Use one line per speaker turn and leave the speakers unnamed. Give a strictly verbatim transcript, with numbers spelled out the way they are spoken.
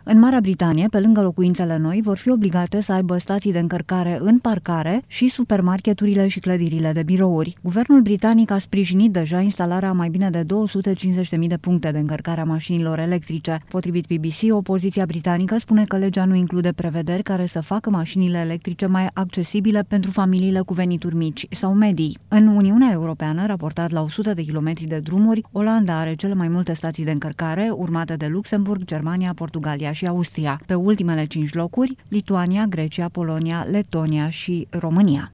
În Marea Britanie, pe lângă locuințele noi, vor fi obligate să aibă stații de încărcare în parcare și supermarketurile și clădirile de birouri. Guvernul britanic a sprijinit deja instalarea mai bine de două sute cincizeci de mii de puncte de încărcare a mașinilor electrice. Potrivit B B C, opoziția britanică spune că legea nu include prevederi care să facă mașinile electrice mai accesibile pentru familiile cu venituri mici sau medii. În Uniunea Europeană, raportat la o sută de kilometri de drumuri, Olanda are cele mai multe stații de încărcare, urmate de Luxemburg, Germania, Portugalia și Austria. Pe ultimele cinci locuri, Lituania, Grecia, Polonia, Letonia și România.